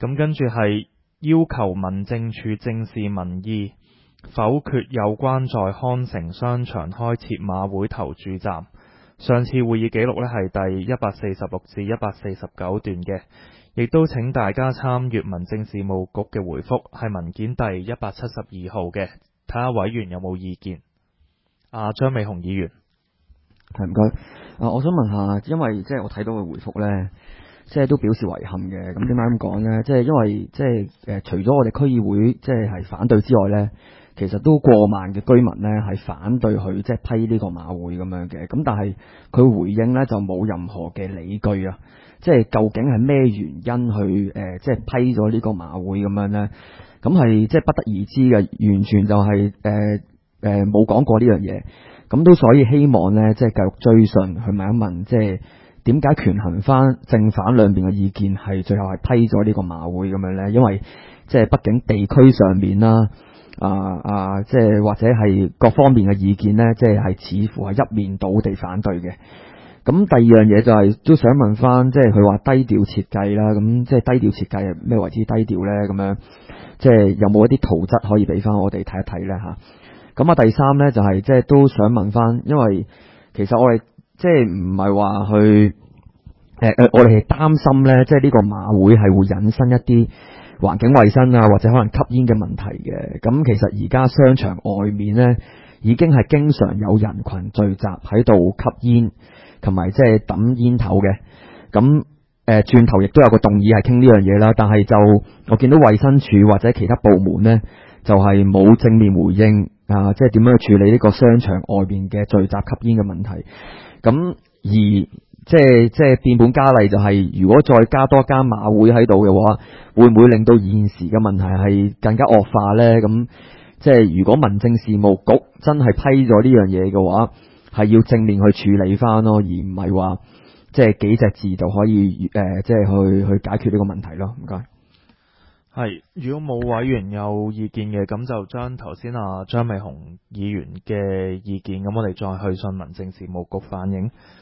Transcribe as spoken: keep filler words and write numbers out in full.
咁跟住係要求民政處正視民意，否決有關在康城商場開設馬會投注站。上次會議記錄呢係第一百四十六至一百四十九段嘅，亦都請大家參閱民政事務局嘅回覆，係文件第一百七十二號嘅，睇下委員有冇意見。啊，張美雄議員， 係唔該。啊，我想問下，因為即係我睇到嘅回覆呢，即係都表示遺憾嘅。咁點解咁講呢？即係因為即係誒，除咗我哋區議會即係係反對之外呢，其實都過萬嘅居民呢係反對佢即係批呢個馬會咁樣嘅。咁但係佢回應呢就冇任何嘅理據啊！即係究竟係咩原因去誒、呃、即係批咗呢個馬會咁樣呢？咁係即係不得而知嘅，完全就係誒誒冇講過呢樣嘢。咁都所以希望呢，即係繼續追訊去問一問，即係點解權衡翻正反兩邊嘅意見，係最後係批咗呢個馬會咁樣呢？因為即係畢竟地區上面啦，啊啊，即係或者係各方面嘅意見呢，即係係似乎係一面倒地反對嘅。咁第二樣嘢就係、是、都想問翻，即係佢話低調設計啦，咁即係低調設計係咩為之低調呢？咁樣即係有冇一啲圖則可以俾翻我哋睇一睇呢？嚇？咁啊，第三呢，就係即係都想問翻，因為其實我哋即係唔係話去誒誒、呃，我哋係擔心呢，即係呢個馬會係會引申一啲環境衛生啊，或者可能吸煙嘅問題嘅。咁其實而家商場外面呢，已經係經常有人群聚集喺度吸煙，同埋即係抌煙頭嘅。咁誒轉頭亦都有個動議係傾呢樣嘢啦，但係就我見到衛生署或者其他部門呢，就係、是、冇正面回應。啊，即係點樣去處理呢個商場外邊嘅聚集吸煙嘅問題？咁而即係即係變本加厲，就係如果再加多間馬會喺度嘅話，會唔會令到現時嘅問題係更加惡化呢？咁即係如果民政事務局真係批咗呢樣嘢嘅話，係要正面去處理翻咯，而唔係話即係幾隻字就可以誒、呃，即係去去解決呢個問題咯。唔該。 係，如果冇委員有意見嘅，咁就將頭先啊張美雄議員嘅意見，咁我哋再去信民政事務局反映。